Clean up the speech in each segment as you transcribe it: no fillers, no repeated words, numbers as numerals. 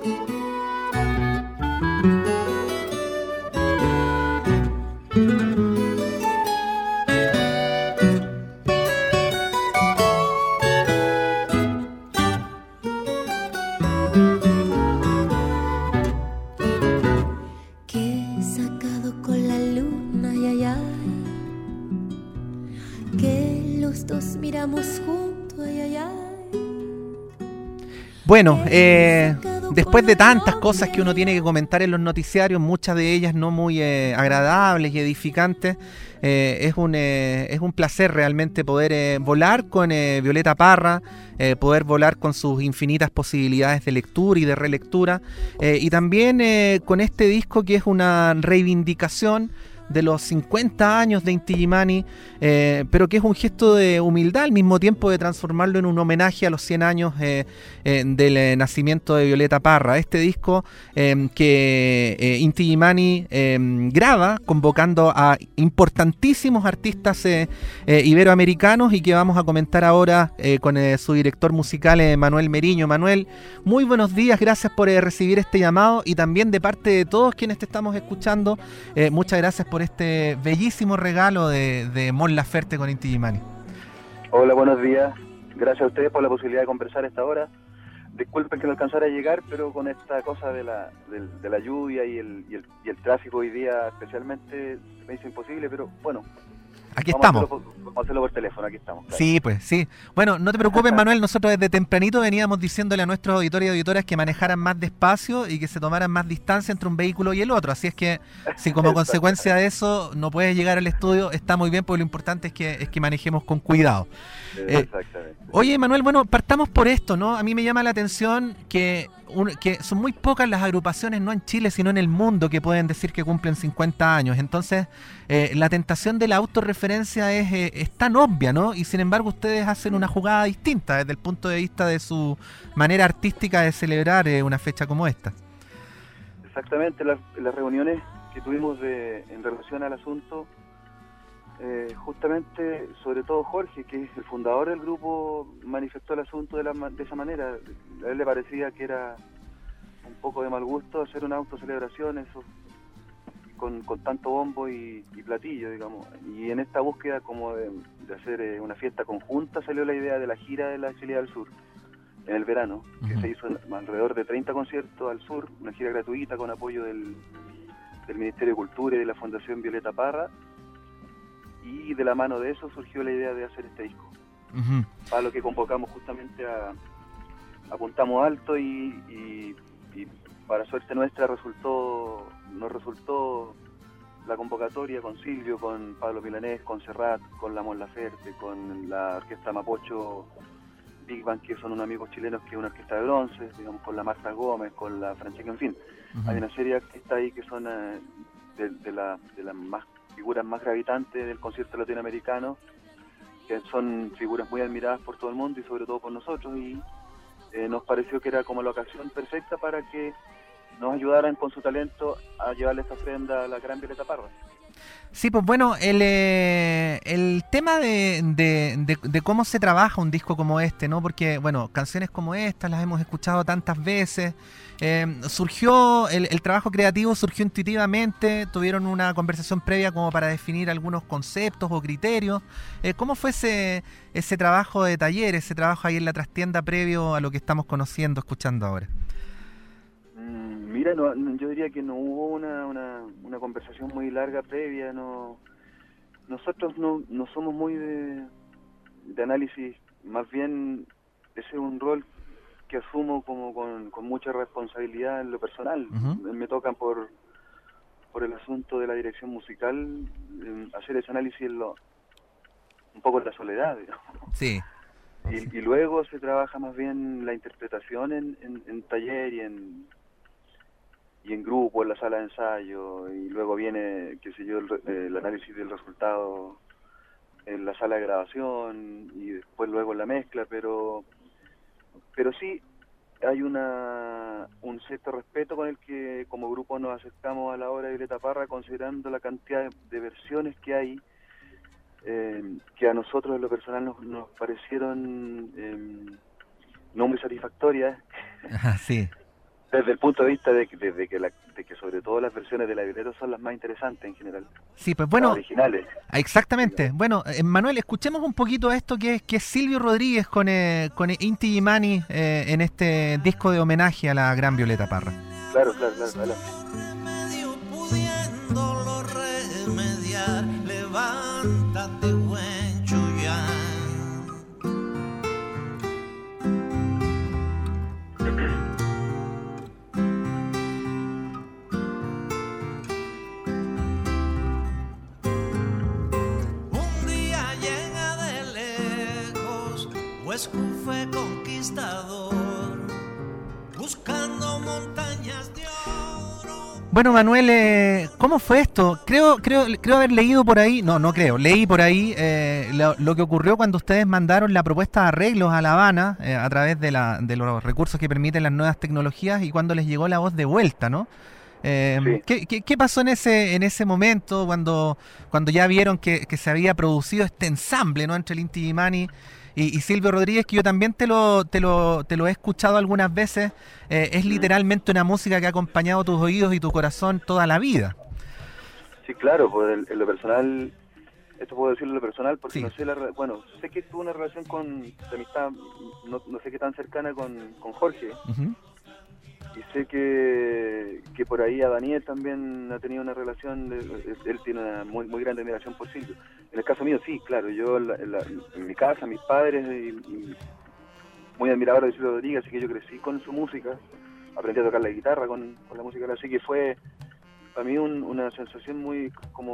Bueno, después de tantas cosas que uno tiene que comentar en los noticiarios, muchas de ellas no muy agradables y edificantes, es un placer realmente poder volar con Violeta Parra, poder volar con sus infinitas posibilidades de lectura y de relectura, y también con este disco que es una reivindicación de los 50 años de Inti Illimani, pero que es un gesto de humildad al mismo tiempo de transformarlo en un homenaje a los 100 años del nacimiento de Violeta Parra. Este disco que Inti Illimani graba convocando a importantísimos artistas iberoamericanos y que vamos a comentar ahora con su director musical Manuel Meriño. Manuel, muy buenos días, gracias por recibir este llamado y también de parte de todos quienes te estamos escuchando, muchas gracias por este bellísimo regalo de Mon Laferte con Inti Illimani. Hola, buenos días. Gracias a ustedes por la posibilidad de conversar a esta hora. Disculpen que no alcanzara a llegar, pero con esta cosa de la lluvia y el tráfico hoy día especialmente me hizo imposible, pero bueno. Aquí estamos. Vamos a hacerlo por teléfono, aquí estamos. Claro. Sí, pues, sí. Bueno, no te preocupes, Manuel, nosotros desde tempranito veníamos diciéndole a nuestros auditores y auditoras que manejaran más despacio y que se tomaran más distancia entre un vehículo y el otro. Así es que, si como consecuencia de eso no puedes llegar al estudio, está muy bien, porque lo importante es que manejemos con cuidado. Exactamente. Oye, Manuel, bueno, partamos por esto, ¿no? A mí me llama la atención que son muy pocas las agrupaciones, no en Chile, sino en el mundo, que pueden decir que cumplen 50 años. Entonces, la tentación de la autorreferencia es tan obvia, ¿no? Y sin embargo, ustedes hacen una jugada distinta desde el punto de vista de su manera artística de celebrar una fecha como esta. Exactamente, las reuniones que tuvimos en relación al asunto, justamente, sobre todo Jorge, que es el fundador del grupo, manifestó el asunto de esa manera. A él le parecía que era un poco de mal gusto hacer una autocelebración, eso con tanto bombo y platillo, digamos. Y en esta búsqueda como de hacer una fiesta conjunta salió la idea de la gira de la Chile al Sur en el verano, que se hizo alrededor de 30 conciertos al sur, una gira gratuita con apoyo del Ministerio de Cultura y de la Fundación Violeta Parra. Y de la mano de eso surgió la idea de hacer este disco. Para lo que convocamos justamente apuntamos alto y para suerte nuestra nos resultó la convocatoria con Silvio, con Pablo Milanés, con Serrat, con la Mon Laferte, con la Orquesta Mapocho Big Band, que son unos amigos chilenos que es una orquesta de bronce, digamos, con la Marta Gómez, con la Francesca, en fin. Hay una serie de artistas ahí que son de las más figuras más gravitantes del concierto latinoamericano, que son figuras muy admiradas por todo el mundo y sobre todo por nosotros, y nos pareció que era como la ocasión perfecta para que nos ayudaran con su talento a llevarle esta ofrenda a la gran Violeta Parra. Sí, pues bueno, el tema de cómo se trabaja un disco como este, ¿no? Porque, bueno, canciones como estas las hemos escuchado tantas veces. Surgió, el trabajo creativo surgió intuitivamente, tuvieron una conversación previa como para definir algunos conceptos o criterios. ¿Cómo fue ese trabajo de taller, ese trabajo ahí en la trastienda previo a lo que estamos conociendo, escuchando ahora? Mira, yo diría que no hubo una conversación muy larga previa. Nosotros no somos muy de análisis, más bien ese es un rol que asumo como con mucha responsabilidad en lo personal. Me tocan por el asunto de la dirección musical, hacer ese análisis un poco en la soledad, digamos. Sí. Y luego se trabaja más bien la interpretación en taller y en grupo, en la sala de ensayo, y luego viene, qué sé yo, el análisis del resultado en la sala de grabación y después luego en la mezcla, pero sí hay un cierto respeto con el que como grupo nos acercamos a la obra de Violeta Parra, considerando la cantidad de versiones que hay, que a nosotros en lo personal nos parecieron no muy satisfactorias. Sí. Desde el punto de vista de que sobre todo las versiones de La Violeta son las más interesantes en general. Sí, pues bueno, las originales. exactamente. Bueno, Manuel, escuchemos un poquito esto que es Silvio Rodríguez con Inti Illimani en este disco de homenaje a la gran Violeta Parra. Claro, adelante. Pudiéndolo remediar, levántate, buen Chuyán. Un día llega de lejos, Huesco fue conquistador, buscando montañas de oro. Bueno, Manuel, ¿cómo fue esto? Creo haber leído por ahí, leí por ahí lo que ocurrió cuando ustedes mandaron la propuesta de arreglos a La Habana a través de los recursos que permiten las nuevas tecnologías y cuando les llegó la voz de vuelta, ¿no? Sí. ¿Qué pasó en ese momento cuando ya vieron que se había producido este ensamble, ¿no? Entre el Inti Illimani y Silvio Rodríguez, que yo también te lo he escuchado algunas veces, es literalmente una música que ha acompañado tus oídos y tu corazón toda la vida. Sí, claro, pues en lo personal, esto puedo decirlo en lo personal porque Sí. no sé sé que tuve una relación de amistad, no sé qué tan cercana con Jorge, Uh-huh. y sé que por ahí a Daniel también ha tenido una relación, él tiene una muy grande admiración por Silvio. En el caso mío, sí, claro, yo en mi casa, mis padres, y muy admirador de Silvio Rodríguez, así que yo crecí con su música, aprendí a tocar la guitarra con la música, así que fue para mí una sensación muy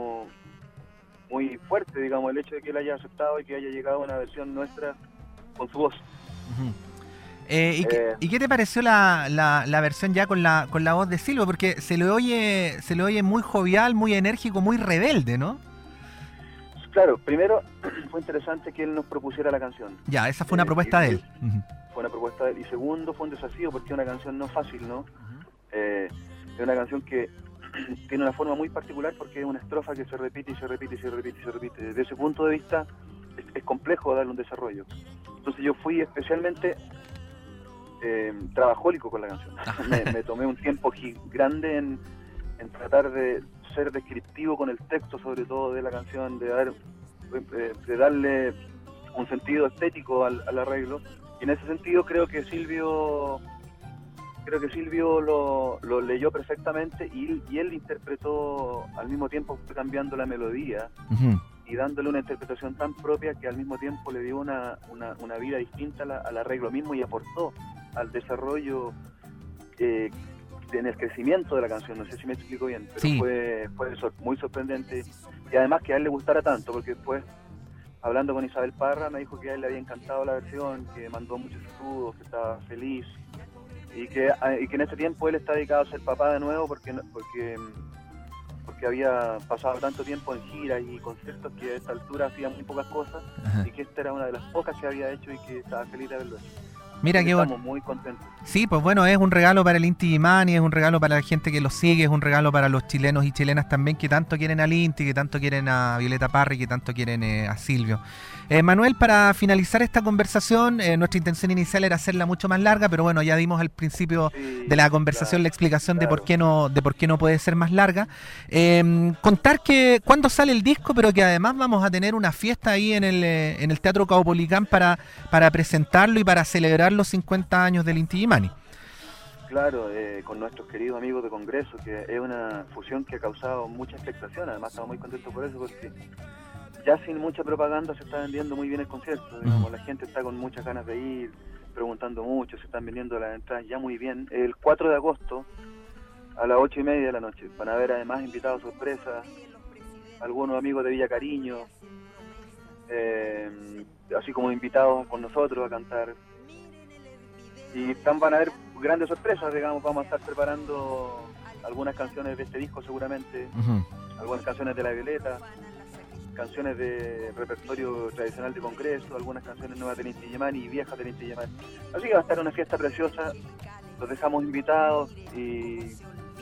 fuerte, digamos, el hecho de que él haya aceptado y que haya llegado a una versión nuestra con su voz. Uh-huh. ¿Y qué te pareció la versión ya con la voz de Silvio? Porque se le oye muy jovial, muy enérgico, muy rebelde, ¿no? Claro, primero fue interesante que él nos propusiera la canción. Ya, esa fue una propuesta de él. Uh-huh. Fue una propuesta de él. Y segundo, fue un desafío porque es una canción no fácil, ¿no? Es una canción que tiene una forma muy particular porque es una estrofa que se repite y se repite y se repite y se repite. Desde ese punto de vista es complejo darle un desarrollo. Entonces yo fui especialmente trabajólico con la canción. me tomé un tiempo grande en tratar de ser descriptivo con el texto, sobre todo de la canción, de darle un sentido estético al arreglo. Y en ese sentido creo que Silvio lo leyó perfectamente y él interpretó al mismo tiempo, cambiando la melodía. Uh-huh. Y dándole una interpretación tan propia que al mismo tiempo le dio una vida distinta al arreglo mismo y aportó al desarrollo en el crecimiento de la canción. No sé si me explico bien, pero sí. fue muy sorprendente, y además que a él le gustara tanto, porque después, hablando con Isabel Parra, me dijo que a él le había encantado la versión, que mandó muchos saludos, que estaba feliz, y que en ese tiempo él está dedicado a ser papá de nuevo porque había pasado tanto tiempo en giras y conciertos que a esta altura hacía muy pocas cosas. Ajá. Y que esta era una de las pocas que había hecho y que estaba feliz de haberlo hecho. Mira qué bueno. Estamos muy contentos. Sí, pues bueno, es un regalo para el Inti Illimani, es un regalo para la gente que lo sigue, es un regalo para los chilenos y chilenas también que tanto quieren al Inti, que tanto quieren a Violeta Parra y que tanto quieren a Silvio. Manuel, para finalizar esta conversación, nuestra intención inicial era hacerla mucho más larga, pero bueno, ya dimos al principio de la conversación la explicación de por qué no puede ser más larga. Contar que cuándo sale el disco, pero que además vamos a tener una fiesta ahí en el Teatro Caupolicán para presentarlo y para celebrar los 50 años del Inti Illimani. Claro, con nuestros queridos amigos de Congreso, que es una fusión que ha causado mucha expectación. Además estamos muy contentos por eso, porque ya sin mucha propaganda se está vendiendo muy bien el concierto. Digamos, la gente está con muchas ganas de ir, preguntando mucho, se están vendiendo las entradas ya muy bien. El 4 de agosto a las 8:30 de la noche van a haber además invitados sorpresas, algunos amigos de Villa Cariño, así como invitados con nosotros a cantar. Y van a haber grandes sorpresas, digamos, vamos a estar preparando algunas canciones de este disco seguramente, algunas canciones de La Violeta, canciones de repertorio tradicional de Congreso, algunas canciones nuevas del Inti Illimani y viejas del Inti Illimani. Así que va a estar una fiesta preciosa, los dejamos invitados y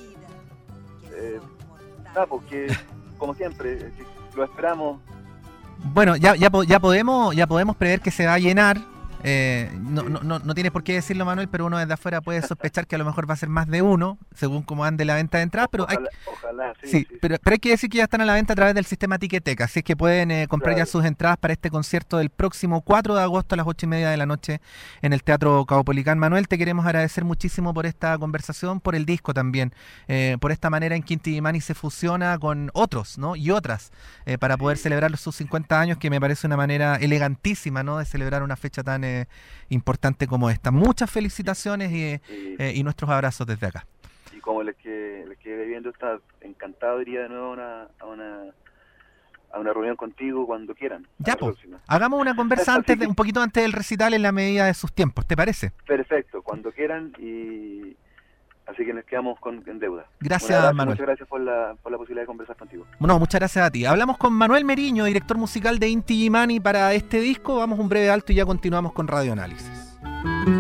porque como siempre lo esperamos. Bueno, ya podemos prever que se va a llenar, No tiene por qué decirlo, Manuel, pero uno desde afuera puede sospechar que a lo mejor va a ser más de uno, según cómo ande la venta de entradas, pero ojalá, sí. Pero hay que decir que ya están a la venta a través del sistema Ticketek, así es que pueden comprar ya sus entradas para este concierto del próximo 4 de agosto a las 8:30 de la noche en el Teatro Caupolicán. Manuel, te queremos agradecer muchísimo por esta conversación, por el disco también, por esta manera en que Inti Illimani se fusiona con otros, ¿no? Y otras, para poder celebrar sus 50 años, que me parece una manera elegantísima, ¿no?, de celebrar una fecha tan importante como esta. Muchas felicitaciones y nuestros abrazos desde acá. Y como les quedé viendo, está encantado, iría de nuevo a una reunión contigo cuando quieran. Ya, pues, hagamos una conversa un poquito antes del recital en la medida de sus tiempos, ¿te parece? Perfecto, cuando quieran, y así que nos quedamos en deuda. Gracias, Manuel. Muchas gracias por la posibilidad de conversar contigo. No, muchas gracias a ti. Hablamos con Manuel Meriño, director musical de Inti Illimani para este disco. Vamos un breve alto y ya continuamos con Radio Análisis.